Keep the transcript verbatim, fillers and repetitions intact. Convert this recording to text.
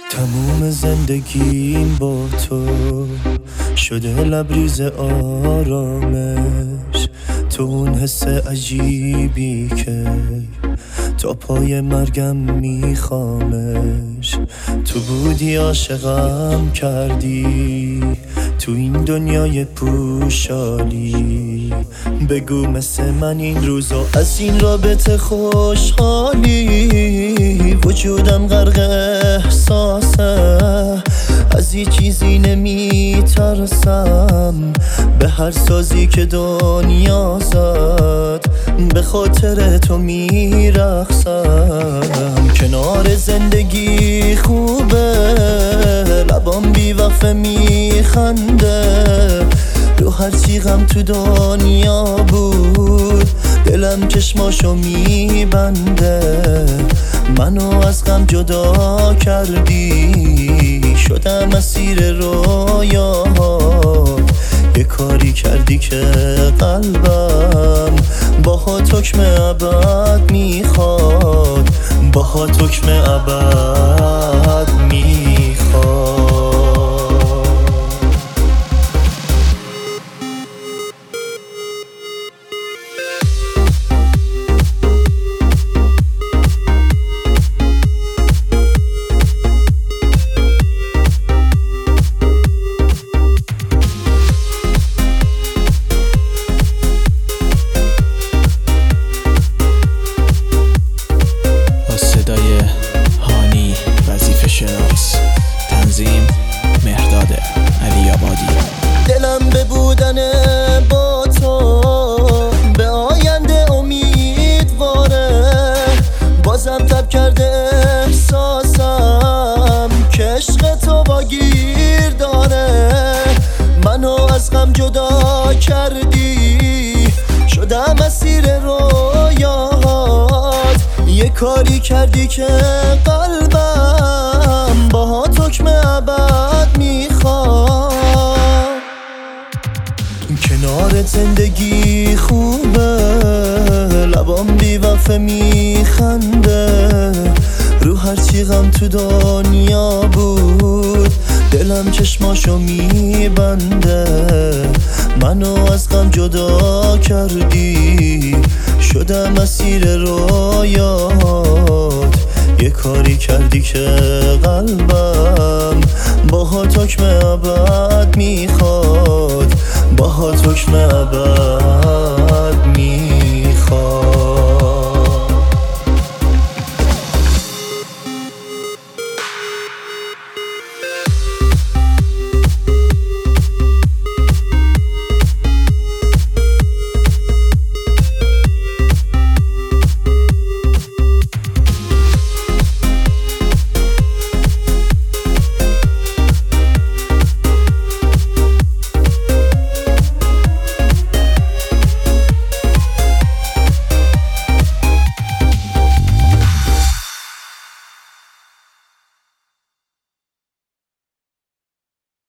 تموم زندگیم با تو شده لبریز آرامش، تو اون حس عجیبی که تا پای مرگم میخوامش. تو بودی عاشقم کردی تو این دنیای پوشالی، بگو مثل من این روزا از این رابطه خوشحالی. وجودم غرق احساسه، از هیچ چیزی نمیترسم، به هر سازی که دنیا زد به خاطر تو میرقصم. کنار زندگی خوبه، لبام بی وفا میخنده، رو هرچی غم تو دنیا بود دلم چشماشو میبنده. منو از غم جدا کردی، شدم اسیر رویاهات. یه کاری کردی که قلبم باهات حکم ابد میخواد، باهات حکم ابد میخواد. تنظیم مهرداد علی آبادی. دلم به بودن با تو به آینده امیدواره، بازم تب کرده احساسم که عشق تو با گیر داره. منو از غم جدا کردی، شدم اسیر رویاهات. یه کاری کردی که قلبم باهات حکم ابد میخواد. کنار زندگی خوبه، لبام بی وفا میخنده، رو هرچی غم تو دنیا بود دلم چشماشو میبنده. منو از غم جدا کردی، شدم اسیر رویاهات. یه کاری کردی که قلبم باهات حکم ابد میخواد، باهات حکم ابد